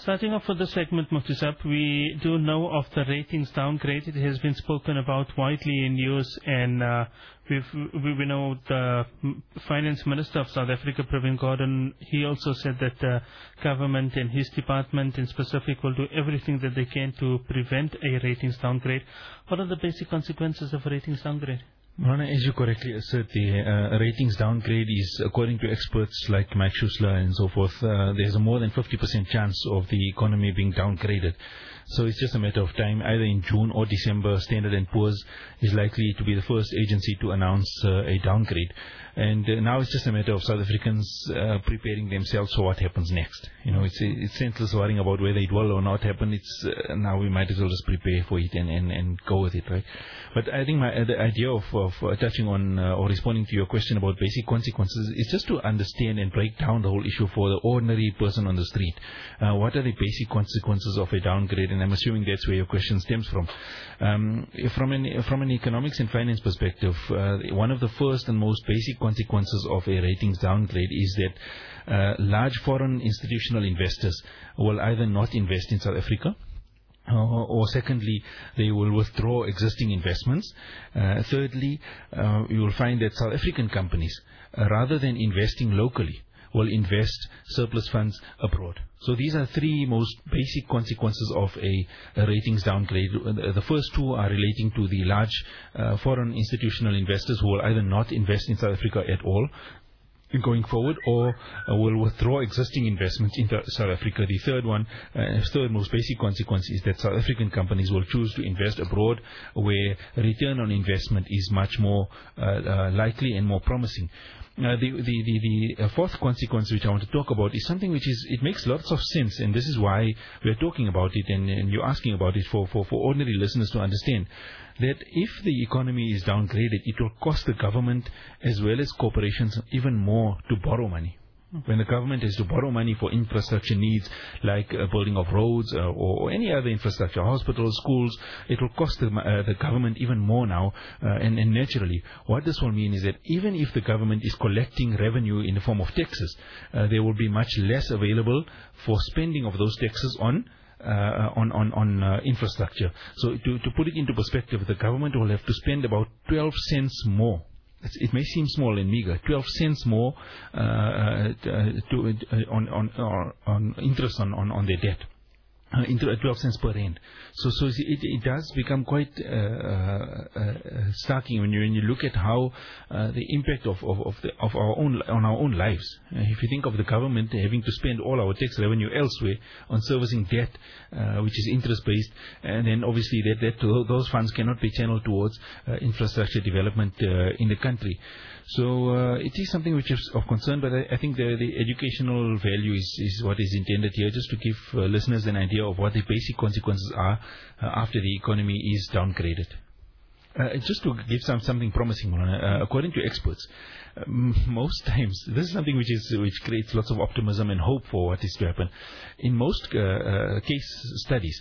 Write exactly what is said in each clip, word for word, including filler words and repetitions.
Starting off with the segment, Mufti Sahib, we do know of the ratings downgrade. It has been spoken about widely in news, and uh, we've, we, we know the Finance Minister of South Africa, Pravin Gordhan, he also said that the government and his department in specific will do everything that they can to prevent a ratings downgrade. What are the basic consequences of a ratings downgrade? Rana, as you correctly assert, the uh, ratings downgrade is, according to experts like Mike Schuessler and so forth, uh, there's a more than fifty percent chance of the economy being downgraded. So it's just a matter of time. Either in June or December, Standard and Poor's is likely to be the first agency to announce uh, a downgrade. And uh, now it's just a matter of South Africans uh, preparing themselves for what happens next. You know, it's it's senseless worrying about whether it will or not happen. It's uh, now we might as well just prepare for it and, and, and go with it, right? But I think my, uh, the idea of, of uh, touching on uh, or responding to your question about basic consequences is just to understand and break down the whole issue for the ordinary person on the street. Uh, what are the basic consequences of a downgrade? And I'm assuming that's where your question stems from. Um, from an from an economics and finance perspective, uh, one of the first and most basic consequences of a ratings downgrade is that uh, large foreign institutional investors will either not invest in South Africa, Uh, or secondly, they will withdraw existing investments. Uh, thirdly, uh, you will find that South African companies, uh, rather than investing locally, will invest surplus funds abroad. So these are three most basic consequences of a, a ratings downgrade. The first two are relating to the large uh, foreign institutional investors who will either not invest in South Africa at all going forward, or uh, will withdraw existing investments into South Africa. The third one, uh, third most basic consequence is that South African companies will choose to invest abroad, where return on investment is much more uh, uh, likely and more promising. Uh, the the the, the uh, fourth consequence which I want to talk about is something which is it makes lots of sense, and this is why we're talking about it, and, and you're asking about it for, for, for ordinary listeners to understand that if the economy is downgraded, it will cost the government as well as corporations even more to borrow money. When the government has to borrow money for infrastructure needs like uh, building of roads uh, or, or any other infrastructure, hospitals, schools, it will cost the, uh, the government even more now. Uh, and, and naturally, what this will mean is that even if the government is collecting revenue in the form of taxes, uh, there will be much less available for spending of those taxes on Uh, on on, on uh, infrastructure. So to, to put it into perspective, the government will have to spend about twelve cents more. It's, it may seem small and meager, twelve cents more uh, to, uh, on, on, on interest on, on, on their debt. Uh, into uh, twelve cents per rand. So, so it, it does become quite uh, uh, uh, starking when you when you look at how uh, the impact of of of, the, of our own on our own lives. Uh, if you think of the government having to spend all our tax revenue elsewhere on servicing debt, uh, which is interest based, and then obviously that that those funds cannot be channeled towards uh, infrastructure development uh, in the country. So uh, it is something which is of concern, but I, I think the, the educational value is, is what is intended here, just to give uh, listeners an idea of what the basic consequences are uh, after the economy is downgraded. Uh, just to give some something promising, uh, according to experts, um, most times this is something which is which creates lots of optimism and hope for what is to happen. In most uh, uh, case studies,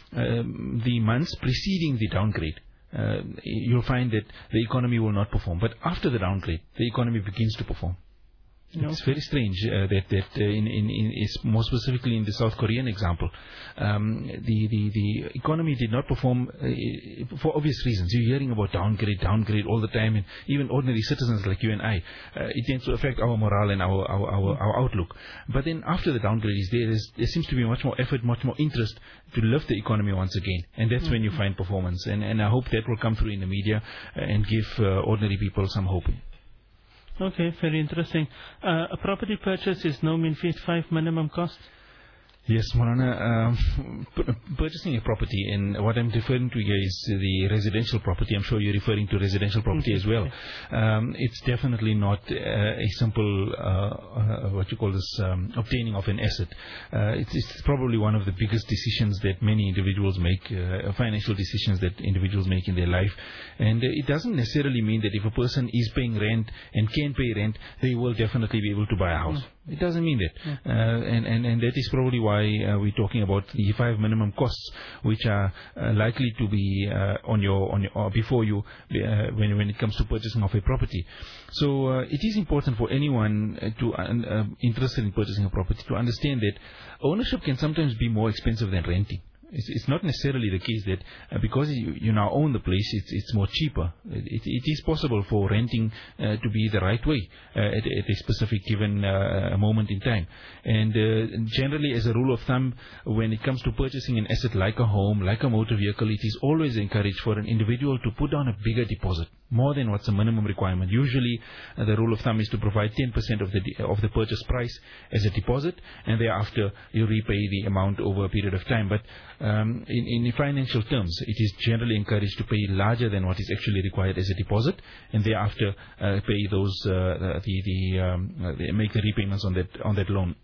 um, the months preceding the downgrade, Uh, you'll find that the economy will not perform. But after the downgrade, the economy begins to perform. It's very strange uh, that that uh, in, in, in is more specifically in the South Korean example, um, the, the the economy did not perform uh, for obvious reasons. You're hearing about downgrade, downgrade all the time, and even ordinary citizens like you and I, uh, it tends to affect our morale and our our, our, our outlook. But then after the downgrade is there, there seems to be much more effort, much more interest to lift the economy once again, and that's mm-hmm. when you find performance. And and I hope that will come through in the media and give uh, ordinary people some hope. Okay, very interesting. Uh, a property purchase is no mean feat, five minimum cost? Yes, Marana, um, purchasing a property, and what I'm referring to here is the residential property. I'm sure you're referring to residential property mm-hmm. as well. Um, it's definitely not uh, a simple, uh, uh, what you call this, um, obtaining of an asset. Uh, it's, it's probably one of the biggest decisions that many individuals make, uh, financial decisions that individuals make in their life. And uh, it doesn't necessarily mean that if a person is paying rent and can pay rent, they will definitely be able to buy a house. Mm-hmm. It doesn't mean that. Yeah. Uh, and, and, and that is probably why uh, we're talking about the five minimum costs, which are uh, likely to be uh, on your, on your, or before you, uh, when, when it comes to purchasing of a property. So uh, it is important for anyone uh, to uh, uh, interested in purchasing a property to understand that ownership can sometimes be more expensive than renting. It's, it's not necessarily the case that uh, because you, you now own the place, it's, it's more cheaper. It, it is possible for renting uh, to be the right way uh, at, at a specific given uh, moment in time. And uh, generally, as a rule of thumb, when it comes to purchasing an asset like a home, like a motor vehicle, it is always encouraged for an individual to put down a bigger deposit, more than what's a minimum requirement. Usually, uh, the rule of thumb is to provide ten percent of the of the purchase price as a deposit, and thereafter you repay the amount over a period of time. But um, in, in financial terms, it is generally encouraged to pay larger than what is actually required as a deposit, and thereafter uh, pay those uh, the the, um, uh, the make the repayments on that on that loan.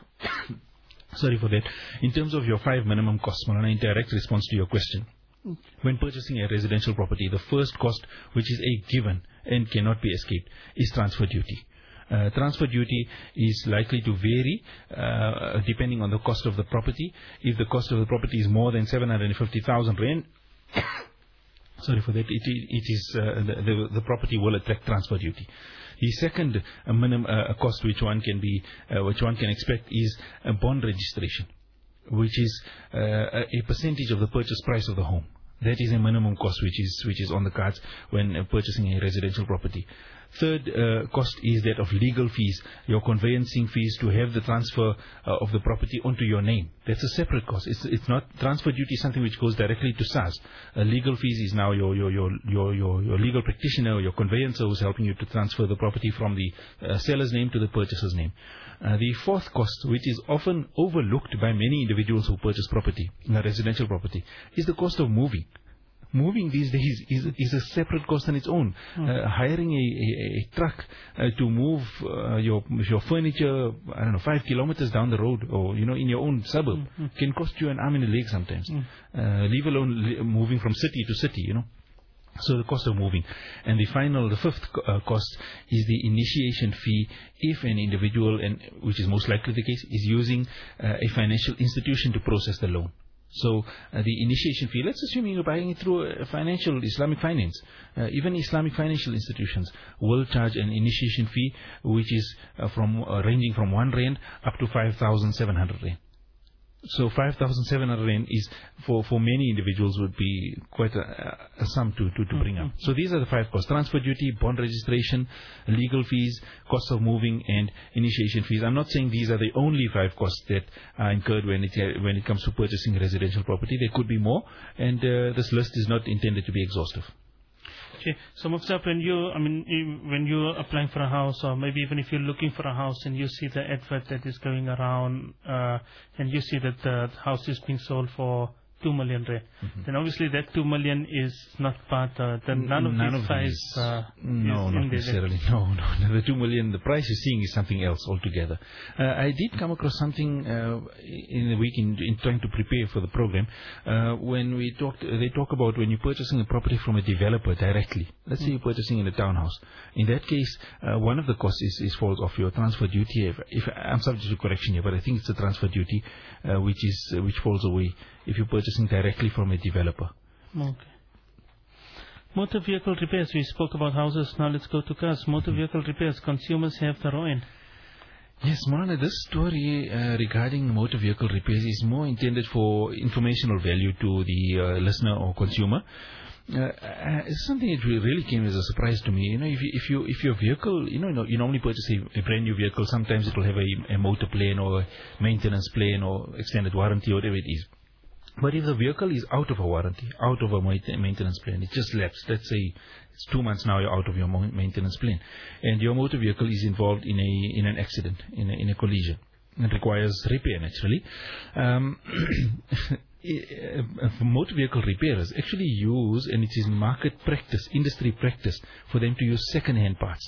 Sorry for that. In terms of your five minimum costs, Malana, in direct response to your question. When purchasing a residential property, the first cost, which is a given and cannot be escaped, is transfer duty. Uh, transfer duty is likely to vary uh, depending on the cost of the property. If the cost of the property is more than seven hundred fifty thousand rand, sorry for that, it, it is uh, the, the, the property will attract transfer duty. The second uh, minimum uh, cost which one can be, uh, which one can expect is a bond registration, which is uh, a percentage of the purchase price of the home. That is a minimum cost which is which is on the cards when uh, purchasing a residential property. Third uh, cost is that of legal fees, your conveyancing fees to have the transfer uh, of the property onto your name. That's a separate cost. It's it's not transfer duty is something which goes directly to S A S. Uh, legal fees is now your your your your your, your legal practitioner or your conveyancer who's helping you to transfer the property from the uh, seller's name to the purchaser's name. Uh, the fourth cost, which is often overlooked by many individuals who purchase property, a residential property, is the cost of moving. Moving these days is, is a separate cost on its own. Mm. Uh, hiring a, a, a truck uh, to move uh, your your furniture, I don't know, five kilometers down the road, or you know, in your own suburb, mm. can cost you an arm and a leg sometimes. Mm. Uh, leave alone li- moving from city to city, you know. So the cost of moving. And the final, the fifth uh, cost is the initiation fee if an individual, and which is most likely the case, is using uh, a financial institution to process the loan. So uh, the initiation fee, let's assume you're buying it through a financial Islamic finance. Uh, even Islamic financial institutions will charge an initiation fee which is uh, from uh, ranging from one rand up to five thousand seven hundred rand. So five thousand seven hundred rand is, for, for many individuals, would be quite a, a sum to, to, to bring up. So these are the five costs: transfer duty, bond registration, legal fees, cost of moving, and initiation fees. I'm not saying these are the only five costs that are incurred when it, when it comes to purchasing residential property. There could be more, and uh, this list is not intended to be exhaustive. Okay. So, Mufti, when you, I mean, you, when you're applying for a house, or maybe even if you're looking for a house and you see the advert that is going around, uh, and you see that the house is being sold for two million rand, mm-hmm. then obviously that two million is not part, uh, the, none of none these of five, these, uh, no, is not in necessarily. No, no, the two million, the price you're seeing is something else altogether. Uh, I did come across something uh, in the week in, in trying to prepare for the program, uh, when we talked, they talk about when you're purchasing a property from a developer directly. Let's mm. say you're purchasing in a townhouse. In that case, uh, one of the costs is, is falls off your transfer duty. If, if I'm subject to correction here, but I think it's the transfer duty, uh, which is uh, which falls away if you're purchasing directly from a developer. Okay. Motor vehicle repairs. We spoke about houses. Now let's go to cars. Motor vehicle repairs. Consumers have the ruin. Yes, Marana, this story uh, regarding motor vehicle repairs is more intended for informational value to the uh, listener or consumer. Uh, uh, it's something that really came as a surprise to me. You know, if you, if you if your vehicle, you know, you normally purchase a, a brand new vehicle. Sometimes it will have a, a motor plan or a maintenance plan or extended warranty or whatever it is. But if the vehicle is out of a warranty, out of a maintenance plan, it just lapsed. Let's say it's two months now, you're out of your maintenance plan, and your motor vehicle is involved in a in an accident, in a, in a collision. It requires repair naturally. Um, motor vehicle repairers actually use, and it is market practice, industry practice, for them to use second-hand parts.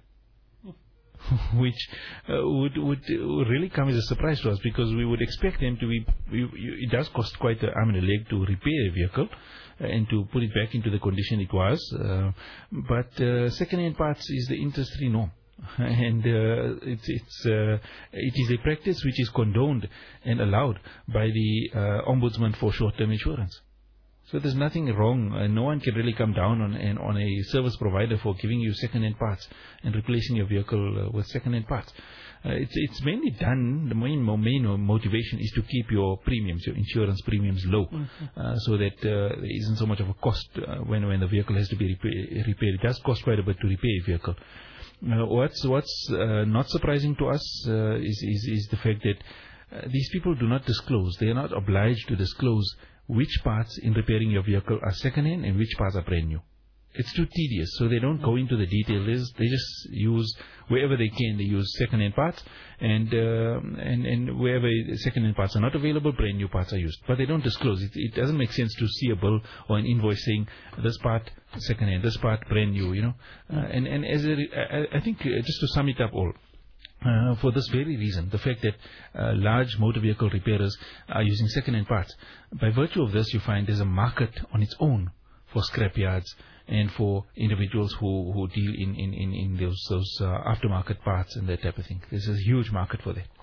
Which uh, would, would would really come as a surprise to us, because we would expect them to be. We, it does cost quite an arm and a leg to repair a vehicle uh, and to put it back into the condition it was. Uh, but uh, second-hand parts is the industry norm. And uh, it's, it's, uh, it is a practice which is condoned and allowed by the uh, Ombudsman for short-term insurance. So there's nothing wrong. Uh, no one can really come down on, an, on a service provider for giving you second-hand parts and replacing your vehicle uh, with second-hand parts. Uh, it's, it's mainly done, the main, main motivation is to keep your premiums, your insurance premiums low, mm-hmm. uh, so that uh, there isn't so much of a cost uh, when, when the vehicle has to be repair, repaired. It does cost quite a bit to repair a vehicle. Uh, what's what's uh, not surprising to us uh, is, is, is the fact that uh, these people do not disclose. They are not obliged to disclose which parts in repairing your vehicle are second-hand and which parts are brand new. It's too tedious, so they don't go into the details. They just use, wherever they can, they use second-hand parts, and uh, and and wherever second-hand parts are not available, brand new parts are used. But they don't disclose. It, it doesn't make sense to see a bill or an invoice saying this part second-hand, this part brand new. You know, uh, and and as a, I, I think uh, just to sum it up all. Uh, for this very reason, the fact that uh, large motor vehicle repairers are using second-hand parts, by virtue of this, you find there's a market on its own for scrap yards and for individuals who, who deal in, in, in, in those, those uh, aftermarket parts and that type of thing. There's a huge market for that.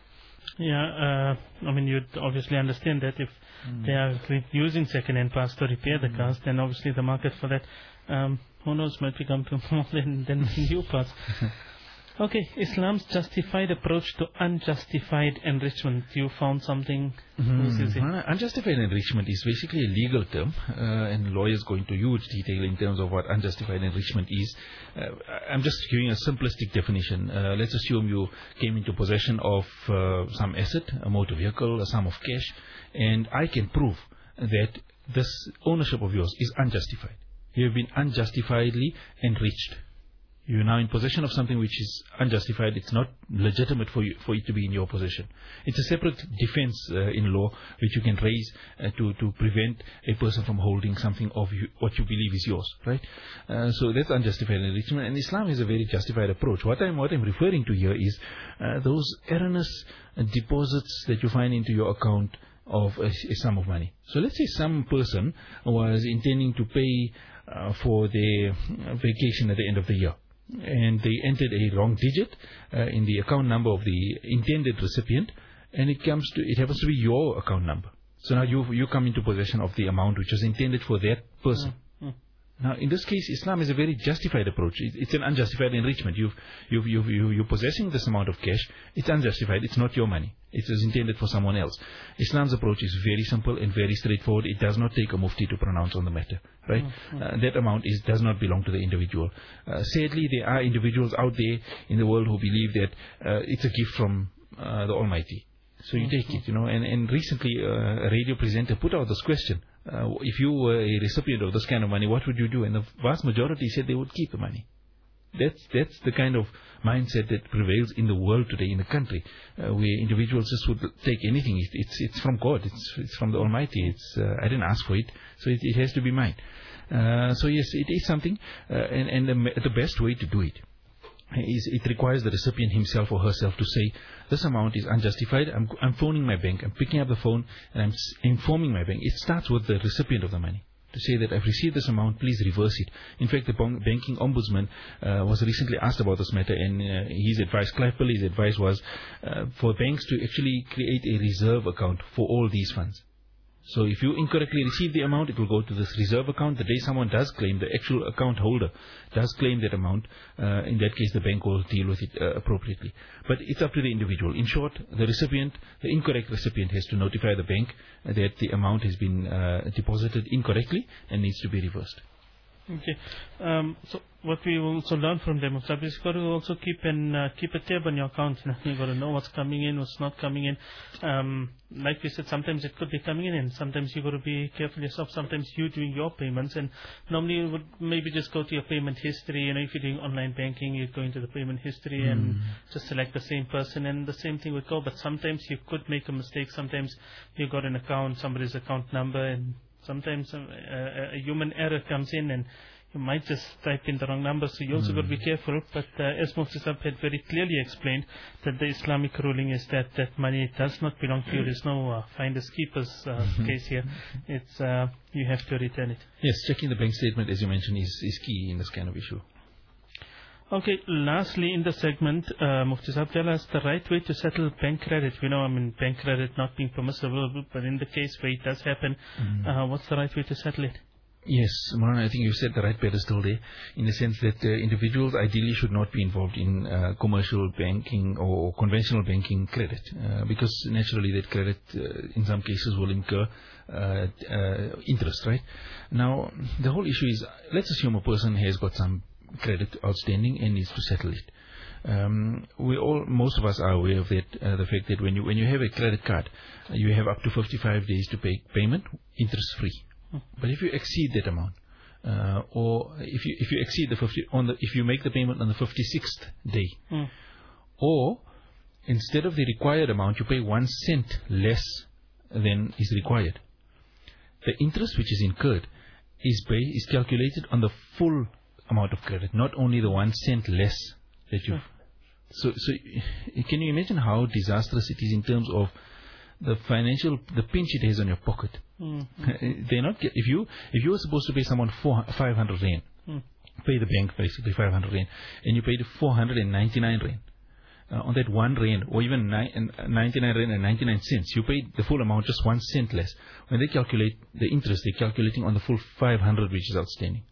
Yeah, uh, I mean, you'd obviously understand that if mm. they are using second-hand parts to repair the mm. cars, then obviously the market for that, um, who knows, might become more than, than new parts. Okay, Islam's justified approach to unjustified enrichment. You found something? Mm-hmm. Unjustified enrichment is basically a legal term, uh, and lawyers go into huge detail in terms of what unjustified enrichment is. Uh, I'm just giving a simplistic definition. Uh, let's assume you came into possession of uh, some asset, a motor vehicle, a sum of cash, and I can prove that this ownership of yours is unjustified. You have been unjustifiedly enriched. You are now in possession of something which is unjustified. It's not legitimate for you, for it to be in your possession. It's a separate defense uh, in law which you can raise uh, to, to prevent a person from holding something of you, what you believe is yours, right? Uh, so that's unjustified enrichment. And Islam has a very justified approach. What I'm, what I'm referring to here is uh, those erroneous uh, deposits that you find into your account of a, a sum of money. So let's say some person was intending to pay uh, for their vacation at the end of the year, and they entered a wrong digit uh, in the account number of the intended recipient, and it comes to it happens to be your account number. So now you you come into possession of the amount which was intended for that person. Mm-hmm. Now, in this case, Islam is a very justified approach. It, it's an unjustified enrichment. You've, you've, you've, you, you're possessing this amount of cash. It's unjustified. It's not your money. It is intended for someone else. Islam's approach is very simple and very straightforward. It does not take a mufti to pronounce on the matter, right? Mm-hmm. Uh, that amount is does not belong to the individual. Uh, sadly, there are individuals out there in the world who believe that uh, it's a gift from uh, the Almighty. So you take it, you know. And, and recently, uh, a radio presenter put out this question. Uh, if you were a recipient of this kind of money, what would you do? And the vast majority said they would keep the money. That's that's the kind of mindset that prevails in the world today, in the country, uh, where individuals just would take anything. It, it's it's from God. It's it's from the Almighty. It's uh, I didn't ask for it, so it, it has to be mine. Uh, so yes, it is something, uh, and and the, the best way to do it is it requires the recipient himself or herself to say, this amount is unjustified. I'm, I'm phoning my bank. I'm picking up the phone and I'm informing my bank. It starts with the recipient of the money to say that I've received this amount, please reverse it. In fact, the banking ombudsman uh, was recently asked about this matter, and uh, his advice, Clive Pilley's advice was uh, for banks to actually create a reserve account for all these funds. So if you incorrectly receive the amount, it will go to this reserve account. The day someone does claim, the actual account holder does claim that amount, uh, in that case the bank will deal with it uh, appropriately. But it's up to the individual. In short, the recipient, the incorrect recipient has to notify the bank that the amount has been uh, deposited incorrectly and needs to be reversed. Okay. Um, so what we also learn from them is you've got to also keep an uh, keep a tab on your accounts. You know? You've got to know what's coming in, what's not coming in. Um, like we said, sometimes it could be coming in, and sometimes you've got to be careful yourself. Sometimes you're doing your payments, and normally you would maybe just go to your payment history. You know, if you're doing online banking, you go into the payment history mm. and just select the same person, and the same thing would go. But sometimes you could make a mistake. Sometimes you've got an account, somebody's account number, and sometimes a, a, a human error comes in and you might just type in the wrong number, so you also mm. got to be careful. But uh, as Mufti Sahib had very clearly explained, that the Islamic ruling is that that money does not belong to you. There's no uh, finders keepers uh, case here. It's uh, you have to return it. Yes, checking the bank statement, as you mentioned, is, is key in this kind of issue. Okay, lastly in the segment, uh, Mufti Sahab, tell us the right way to settle bank credit. We know, I mean, bank credit not being permissible, but in the case where it does happen, mm. uh, what's the right way to settle it? Yes, Maulana, I think you said the right pedestal there, in the sense that uh, individuals ideally should not be involved in uh, commercial banking or conventional banking credit, uh, because naturally that credit uh, in some cases will incur uh, uh, interest, right? Now, the whole issue is, let's assume a person has got some credit outstanding and needs to settle it. Um, we all, most of us are aware of that, uh, the fact that when you when you have a credit card, uh, you have up to fifty-five days to pay payment, interest free. But if you exceed that amount, uh, or if you if you exceed the fifty on the if you make the payment on the fifty-sixth day, mm. or instead of the required amount, you pay one cent less than is required, the interest which is incurred is pay is calculated on the full amount of credit, not only the one cent less that you. Mm. So so can you imagine how disastrous it is in terms of the financial, the pinch it has on your pocket? Mm-hmm. They're not. If you if you were supposed to pay someone four five hundred rand, mm. pay the bank basically five hundred rand, and you paid four hundred and ninety nine rand uh, on that one rand, or even nine, ninety nine rand and ninety nine cents, you paid the full amount, just one cent less. When they calculate the interest, they're calculating on the full five hundred which is outstanding.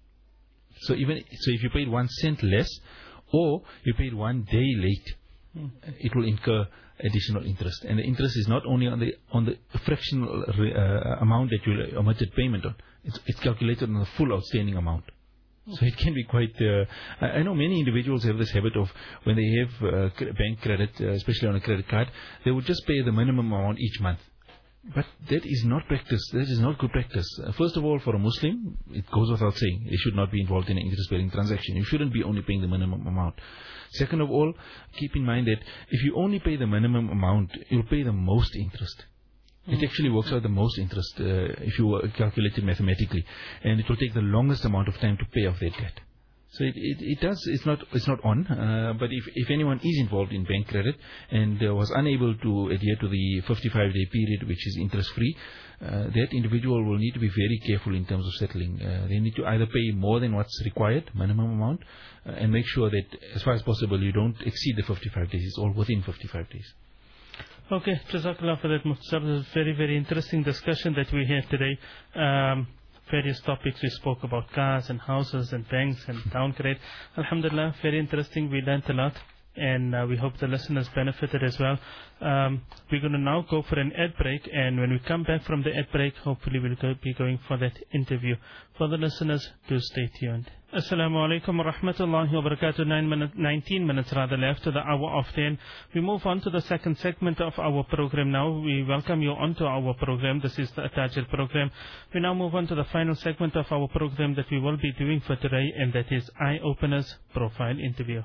So even so, if you paid one cent less, or you paid one day late, mm. it will incur additional interest, and the interest is not only on the on the fractional uh, amount that you omitted payment on. It's, it's calculated on the full outstanding amount. So it can be quite. Uh, I, I know many individuals have this habit of when they have uh, bank credit, uh, especially on a credit card, they would just pay the minimum amount each month. But that is not practice. That is not good practice. Uh, first of all, for a Muslim, it goes without saying, they should not be involved in an interest-bearing transaction. You shouldn't be only paying the minimum amount. Second of all, keep in mind that if you only pay the minimum amount, you'll pay the most interest. Mm. It actually works out the most interest uh, if you calculate it mathematically, and it will take the longest amount of time to pay off that debt. So it, it, it does, it's not, it's not on, uh, but if, if anyone is involved in bank credit and uh, was unable to adhere to the fifty-five day period, which is interest free, uh, that individual will need to be very careful in terms of settling. Uh, they need to either pay more than what's required, minimum amount, uh, and make sure that as far as possible you don't exceed the fifty-five days. It's all within fifty-five days. Okay, Jazakallah for that, Mufti Sahab. This is a very, very interesting discussion that we had today. Um, Various topics we spoke about, cars and houses and banks and downgrade. Alhamdulillah, very interesting. We learnt a lot, and uh, we hope the listeners benefited as well. Um, we're going to now go for an ad break, and when we come back from the ad break, hopefully we'll go, be going for that interview. For the listeners, do stay tuned. Assalamu alaikum wa rahmatullahi wa barakatuh. Nine minute, nineteen minutes rather left to the hour of ten. We move on to the second segment of our program now. We welcome you onto our program. This is the At-Tajir program. We now move on to the final segment of our program that we will be doing for today, and that is Eye Openers Profile Interview.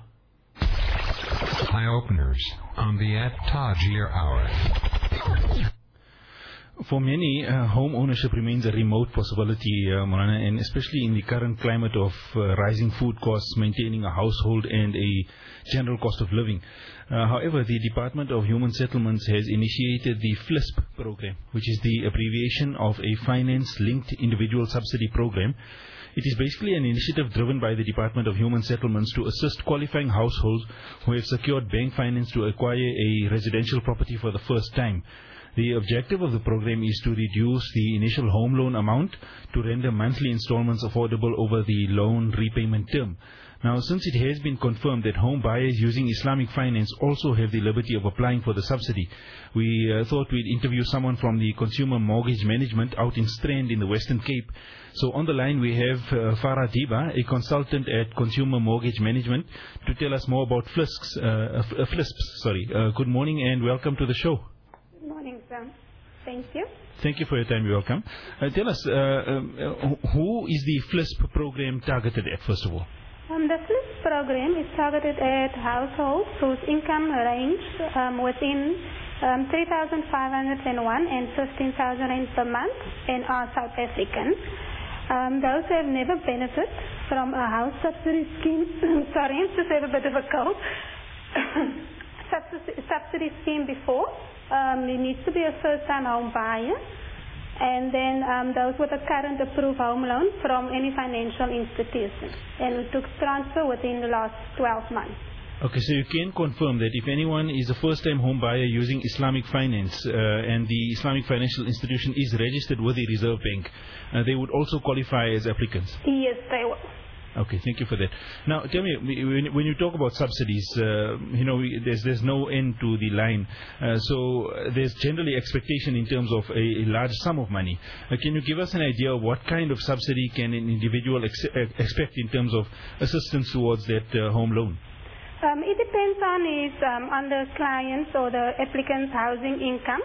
Eye Openers on the At-Tajir Hour. For many, uh, home ownership remains a remote possibility, uh, Maulana, and especially in the current climate of uh, rising food costs, maintaining a household and a general cost of living. Uh, however, the Department of Human Settlements has initiated the FLISP program, which is the abbreviation of a Finance-Linked Individual Subsidy Program. It is basically an initiative driven by the Department of Human Settlements to assist qualifying households who have secured bank finance to acquire a residential property for the first time. The objective of the program is to reduce the initial home loan amount to render monthly installments affordable over the loan repayment term. Now, since it has been confirmed that home buyers using Islamic finance also have the liberty of applying for the subsidy, we uh, thought we'd interview someone from the Consumer Mortgage Management out in Strand in the Western Cape. So on the line we have uh, Farah Diba, a consultant at Consumer Mortgage Management, to tell us more about FLISPs. Uh, uh, FLISPs sorry. Uh, good morning and welcome to the show. Good morning, sir. Thank you. Thank you for your time. You're welcome. Uh, tell us, uh, um, uh, who is the FLISP program targeted at, first of all? Um, the FLISP program is targeted at households whose income range um, within um, three thousand five hundred one and fifteen thousand rand per month and are South African. Um, those who have never benefited from a house subsidy scheme, sorry, I just have a bit of a cold, subsidy, subsidy scheme before. Um, it needs to be a first-time home buyer. and then um, those with a current approved home loan from any financial institution. And we took transfer within the last twelve months. Okay, so you can confirm that if anyone is a first-time home buyer using Islamic finance uh, and the Islamic financial institution is registered with the Reserve Bank, uh, they would also qualify as applicants? Yes, they will. Okay, thank you for that. Now, tell me, when, when you talk about subsidies, uh, you know, there's there's no end to the line. Uh, so there's generally expectation in terms of a, a large sum of money. Uh, can you give us an idea of what kind of subsidy can an individual ex expect in terms of assistance towards that uh, home loan? Um, it depends on his, um, on the client's or the applicant's housing income.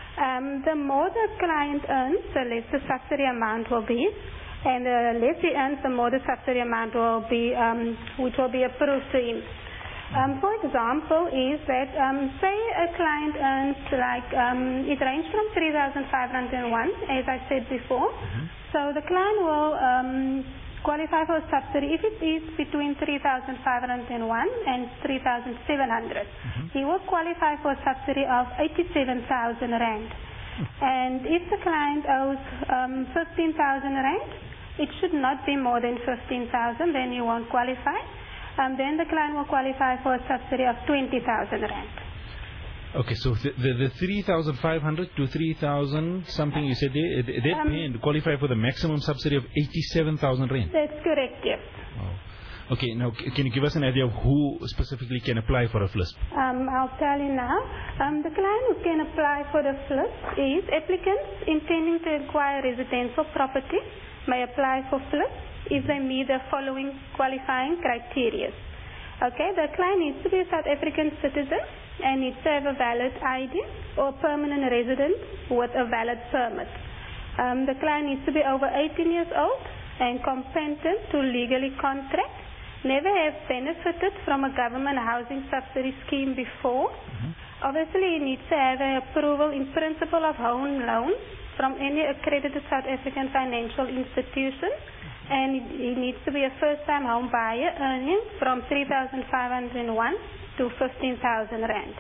Um, the more the client earns, the less the subsidy amount will be, and the less he earns, the more the subsidy amount will be, um, which will be approved to him. Um, for example, is that um, say a client earns like um, it ranges from three thousand five hundred one, as I said before. Mm-hmm. So the client will um, qualify for a subsidy if it is between three thousand five hundred one and three thousand seven hundred. Mm-hmm. He will qualify for a subsidy of eighty-seven thousand rand. Mm-hmm. And if the client owes um, fifteen thousand rand, it should not be more than fifteen thousand, then he won't qualify. Um, then the client will qualify for a subsidy of twenty thousand rand. Okay, so the, the, the three thousand five hundred to three thousand something you said, they, they um, pay and qualify for the maximum subsidy of eighty-seven thousand rand? That's correct, yes. Wow. Okay, now can you give us an idea of who specifically can apply for a F L I S P? Um, I'll tell you now. Um, the client who can apply for the F L I S P is applicants intending to acquire residential property may apply for F L I S P if they meet the following qualifying criteria. Okay, the client needs to be a South African citizen and needs to have a valid I D or permanent resident with a valid permit. Um, the client needs to be over eighteen years old and competent to legally contract, never have benefited from a government housing subsidy scheme before. Mm-hmm. Obviously, he needs to have an approval in principle of home loans from any accredited South African financial institution, and he needs to be a first-time home buyer earning from three thousand five hundred one to fifteen thousand rand.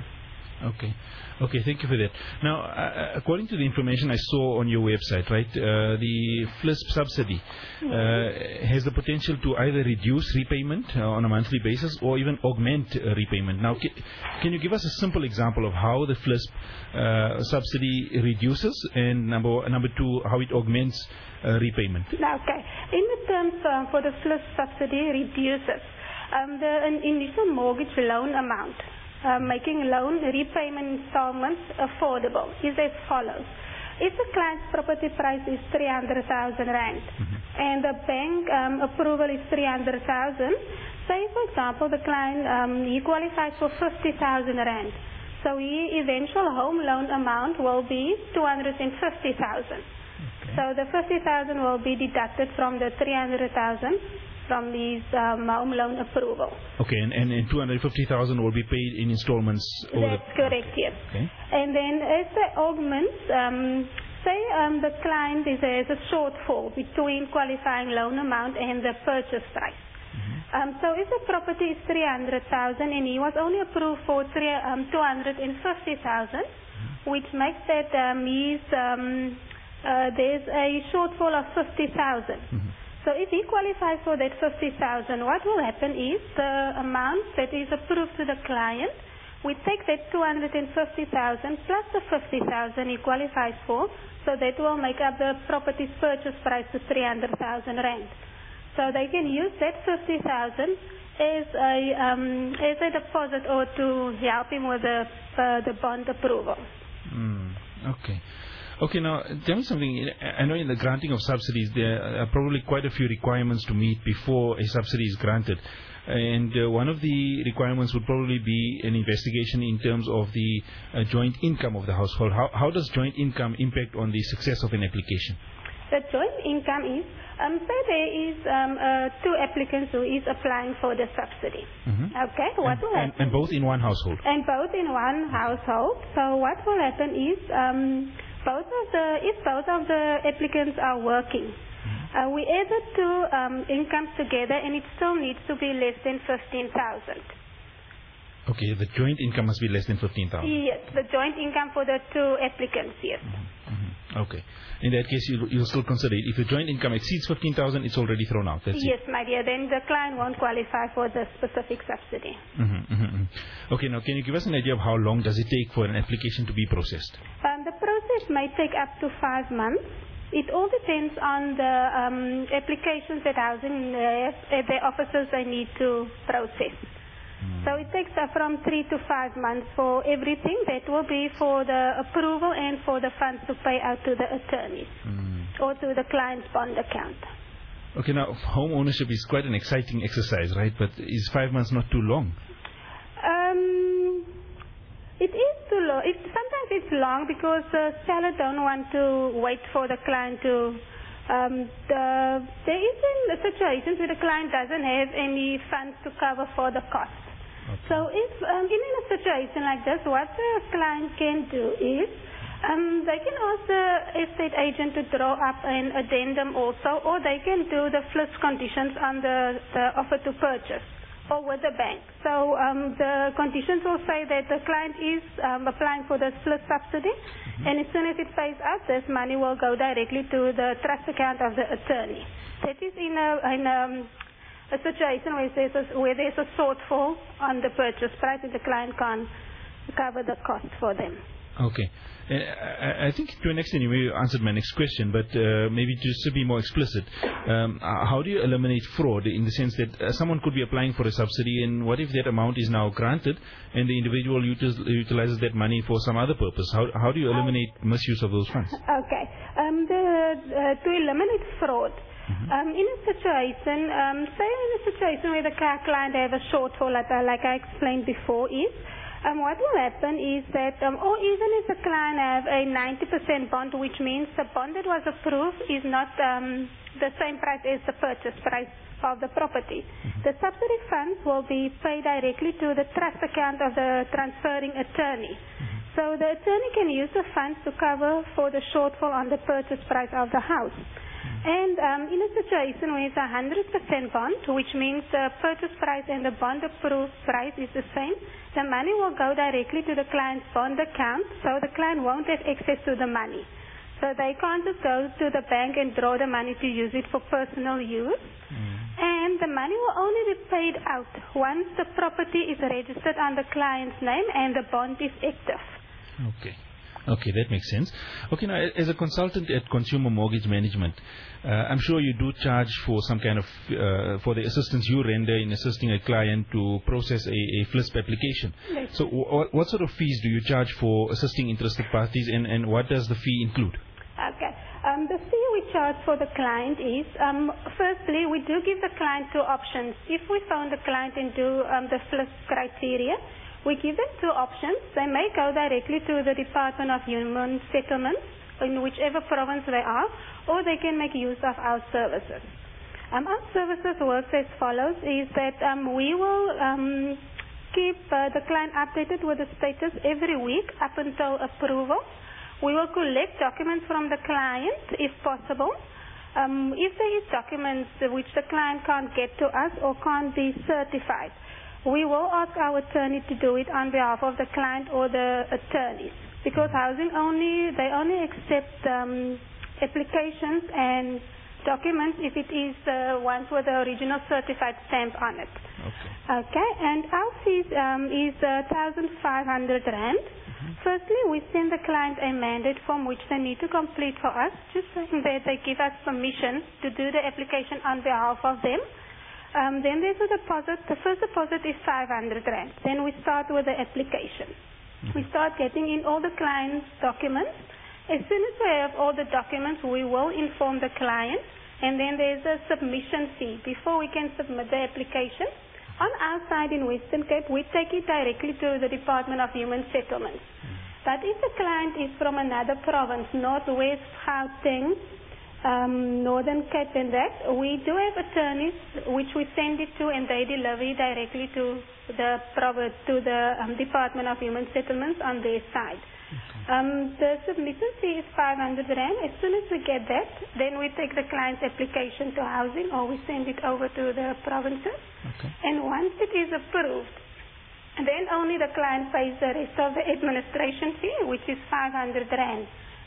Okay. Okay, thank you for that. Now, uh, according to the information I saw on your website, right, uh, the F L I S P subsidy uh, has the potential to either reduce repayment uh, on a monthly basis or even augment uh, repayment. Now, ca can you give us a simple example of how the F L I S P uh, subsidy reduces, and number, number two, how it augments uh, repayment? Okay. In the terms um, for the F L I S P subsidy reduces um, the an initial mortgage loan amount. Uh, making loan repayment installments affordable is as follows. If the client's property price is three hundred thousand rand mm-hmm. and the bank um, approval is three hundred thousand, say for example the client um, he qualifies for fifty thousand rand, so his eventual home loan amount will be two hundred fifty thousand. Okay. So the fifty thousand will be deducted from the three hundred thousand from his um, home loan approval. Okay, and, and, and two hundred fifty thousand will be paid in installments? Over That's the... correct, yes. Okay. And then as the augments, um, say um, the client is a, is a shortfall between qualifying loan amount and the purchase price. Mm-hmm. um, so if the property is three hundred thousand and he was only approved for three, um, two hundred fifty thousand, mm-hmm. which makes that um, he's, um, uh, there's a shortfall of fifty thousand. Mm-hmm. So if he qualifies for that fifty thousand, what will happen is the amount that is approved to the client, we take that two hundred fifty thousand plus the fifty thousand he qualifies for, so that will make up the property's purchase price to three hundred thousand rand. So they can use that fifty thousand as a um, as a deposit or to help him with the uh, the bond approval. Mm, okay. Okay, now tell me something. I know in the granting of subsidies there are probably quite a few requirements to meet before a subsidy is granted. And uh, one of the requirements would probably be an investigation in terms of the uh, joint income of the household. How, how does joint income impact on the success of an application? The joint income is, um, say there is um, uh, two applicants who is applying for the subsidy. Mm-hmm. Okay, what and, will happen? And, and both in one household? And both in one household. So what will happen is, um, both of the, if both of the applicants are working, mm-hmm. uh, we add the two um, incomes together and it still needs to be less than fifteen thousand. Okay, the joint income must be less than fifteen thousand. Yes, the joint income for the two applicants, yes. Mm-hmm. Mm-hmm. Okay. In that case, you, you'll still consider it. If your joint income exceeds fifteen thousand, it's already thrown out. That's yes, it. my dear. Then the client won't qualify for the specific subsidy. Mm-hmm, mm-hmm. Okay, now can you give us an idea of how long does it take for an application to be processed? Um, the process may take up to five months. It all depends on the um, applications that housing uh, at their offices they need to process. Mm. So it takes uh, from three to five months for everything. That will be for the approval and for the funds to pay out to the attorneys mm. or to the client's bond account. Okay, now home ownership is quite an exciting exercise, right? But is five months not too long? Um, it is too long. It, sometimes it's long because the seller don't want to wait for the client to. Um, the, there is a situation where the client doesn't have any funds to cover for the cost. Okay. So if um, in a situation like this, what the client can do is um, they can ask the estate agent to draw up an addendum also, or they can do the flip conditions on the, the offer to purchase or with the bank. So um, the conditions will say that the client is um, applying for the split subsidy, mm-hmm. and as soon as it pays out, this money will go directly to the trust account of the attorney. That is in a, in a, a situation where there's a, where there's a shortfall on the purchase price and the client can't cover the cost for them. Okay. Uh, I, I think to an extent you may have answered my next question, but uh, maybe just to be more explicit, um, uh, how do you eliminate fraud in the sense that uh, someone could be applying for a subsidy, and what if that amount is now granted and the individual util utilizes that money for some other purpose? How, how do you eliminate um, misuse of those funds? Okay. Um, the, uh, to eliminate fraud, mm-hmm. um, in a situation, um, say in a situation where the client have a shortfall, like, uh, like I explained before, is Um, what will happen is that, um, or even if the client have a ninety percent bond, which means the bond that was approved is not um, the same price as the purchase price of the property, mm-hmm. the subsidy funds will be paid directly to the trust account of the transferring attorney. Mm-hmm. So the attorney can use the funds to cover for the shortfall on the purchase price of the house. And um, in a situation where it's a one hundred percent bond, which means the purchase price and the bond approved price is the same, the money will go directly to the client's bond account, so the client won't have access to the money. So they can't just go to the bank and draw the money to use it for personal use. Mm. And the money will only be paid out once the property is registered on the client's name and the bond is active. Okay. Okay, that makes sense. Okay, now as a consultant at Consumer Mortgage Management, uh, I'm sure you do charge for some kind of, uh, for the assistance you render in assisting a client to process a, a F L I S P application. Yes. So w what sort of fees do you charge for assisting interested parties, and, and what does the fee include? Okay. Um, the fee we charge for the client is, um, firstly, we do give the client two options. If we phone the client and do um, the F L I S criteria, we give them two options. They may go directly to the Department of Human Settlements in whichever province they are, or they can make use of our services. Um, our services works as follows, is that um, we will um, keep uh, the client updated with the status every week up until approval. We will collect documents from the client if possible. Um, if there is documents which the client can't get to us or can't be certified, we will ask our attorney to do it on behalf of the client or the attorneys, because housing only, they only accept um, applications and documents if it is uh, ones with the original certified stamp on it. Okay. Okay, and our fees um, is uh, one thousand five hundred rand. Mm-hmm. Firstly, we send the client a mandate form which they need to complete for us, just saying that they give us permission to do the application on behalf of them. Um, then there's a deposit. The first deposit is five hundred rand. Then we start with the application. Mm-hmm. We start getting in all the client's documents. As soon as we have all the documents, we will inform the client, and then there's a submission fee before we can submit the application. On our side in Western Cape, we take it directly to the Department of Human Settlements. Mm-hmm. But if the client is from another province, Northwest, Gauteng, Um, Northern Cape and that, we do have attorneys which we send it to, and they deliver it directly to the to the um, Department of Human Settlements on their side. Okay. Um, the submission fee is five hundred rand. As soon as we get that, then we take the client's application to housing, or we send it over to the provinces. Okay. And once it is approved, then only the client pays the rest of the administration fee, which is five hundred rand.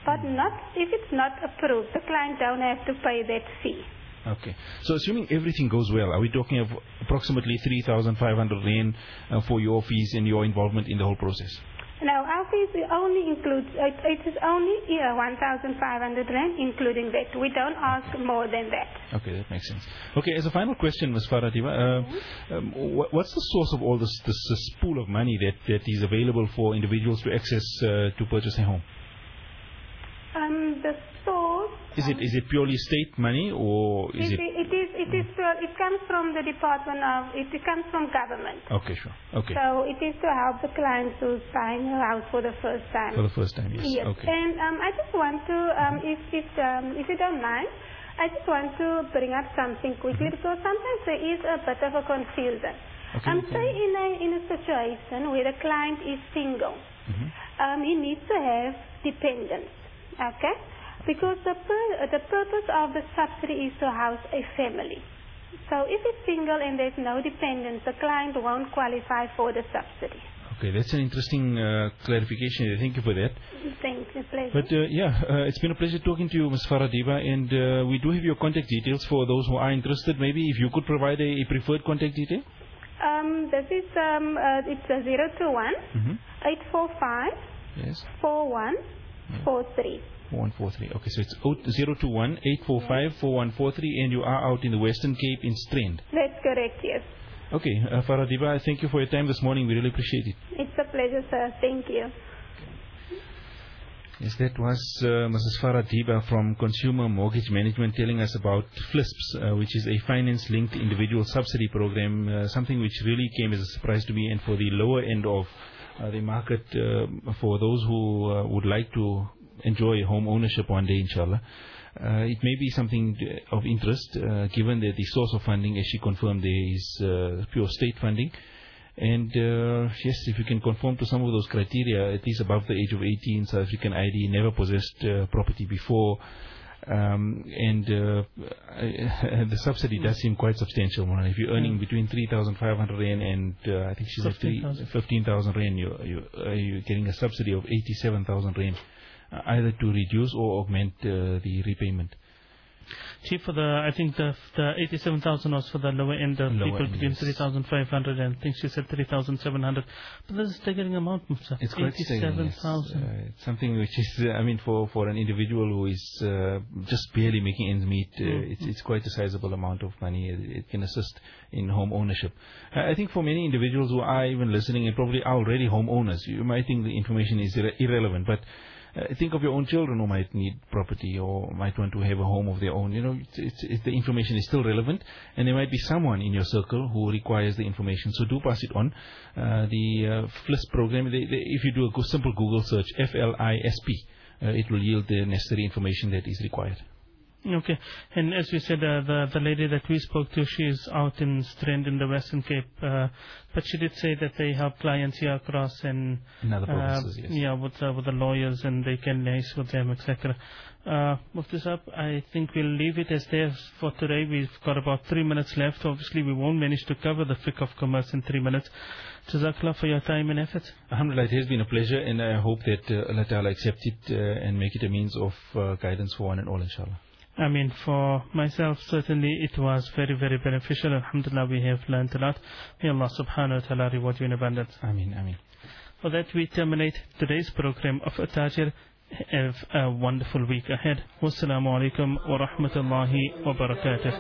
but not if it's not approved. The client don't have to pay that fee. Okay. So assuming everything goes well, are we talking of approximately three thousand five hundred rand uh, for your fees and your involvement in the whole process? Now, our fees only includes, it, it is only yeah, one thousand five hundred rand, including that. We don't ask okay. more than that. Okay, that makes sense. Okay, as a final question, Miz Farah Diba, uh, mm-hmm. um, what, what's the source of all this, this, this pool of money that, that is available for individuals to access uh, to purchase a home? Um, the source... Is it is it purely state money, or is it... It, it is, it is, uh, it comes from the Department of... It comes from government. Okay, sure. Okay. So it is to help the clients who's buying a house for the first time. For the first time, yes. Yes. Okay. And um, I just want to, um, if, if, um, if you don't mind, I just want to bring up something quickly, mm-hmm. because sometimes there is a bit of a confusion. Okay, um, say in a, in a situation where the client is single, mm-hmm. um, he needs to have dependents. Okay? Because the, pur the purpose of the subsidy is to house a family. So if it's single and there's no dependents, the client won't qualify for the subsidy. Okay, that's an interesting uh, clarification. Thank you for that. Thank you, pleasure. But uh, yeah, uh, it's been a pleasure talking to you, Miz Farah Diba, and uh, we do have your contact details for those who are interested. Maybe if you could provide a, a preferred contact detail? Um, this is, um, uh, it's a zero two one, eight four five, yes. four one four three. four one four three. Okay, so it's zero two one, eight four five, four one four three, and you are out in the Western Cape in Strand. That's correct, yes. Okay, uh, Farah Diba, thank you for your time this morning. We really appreciate it. It's a pleasure, sir. Thank you. Yes, that was uh, Missus Farah Diba from Consumer Mortgage Management telling us about FLISPS, uh, which is a finance-linked individual subsidy program, uh, something which really came as a surprise to me, and for the lower end of uh, the market, uh, for those who uh, would like to enjoy home ownership one day, inshallah. Uh, it may be something of interest, uh, given that the source of funding, as she confirmed, there is uh, pure state funding. And uh, yes, if you can conform to some of those criteria, at least above the age of eighteen, South African I D, never possessed uh, property before, um, and uh, the subsidy does seem quite substantial. If you're earning between three thousand five hundred rand and uh, I think she said fifteen thousand rand, you're, you're, uh, you're getting a subsidy of eighty-seven thousand rand. Uh, either to reduce or augment uh, the repayment. Chief, for the, I think the the eighty-seven thousand was for the lower end of lower people end, between yes. three thousand five hundred and I think she said three thousand seven hundred. But this is a staggering amount, Mufsa. It's quite eighty-seven thousand. Yes. Uh, it's something which is, uh, I mean, for, for an individual who is uh, just barely making ends meet, uh, mm-hmm. it's, it's quite a sizable amount of money. It, it can assist in home ownership. Uh, I think for many individuals who are even listening and probably are already homeowners, you might think the information is irre irrelevant, but Uh, think of your own children who might need property or might want to have a home of their own. You know, it's, it's, it's, the information is still relevant, and there might be someone in your circle who requires the information. So do pass it on. Uh, the uh, FLISP program, they, they, if you do a simple Google search, F L I S P, uh, it will yield the necessary information that is required. Okay, and as we said, uh, the the lady that we spoke to, she is out in Strand in the Western Cape, uh, but she did say that they help clients here across and in other provinces, uh, yes. yeah, with uh, with the lawyers, and they can liaise with them, et cetera. Uh, move this up. I think we'll leave it as there for today. We've got about three minutes left. Obviously, we won't manage to cover the fiqh of commerce in three minutes. Jazakallah for your time and effort. Alhamdulillah, it has been a pleasure, and I hope that uh, Allah Ta'ala accept it uh, and make it a means of uh, guidance for one and all, inshallah. I mean, for myself, certainly it was very, very beneficial. Alhamdulillah, we have learned a lot. May Allah subhanahu wa ta'ala reward you in abundance. Ameen, ameen. For that, we terminate today's program of At-Tajir. Have a wonderful week ahead. Wassalamu alaikum wa rahmatullahi wa barakatuh.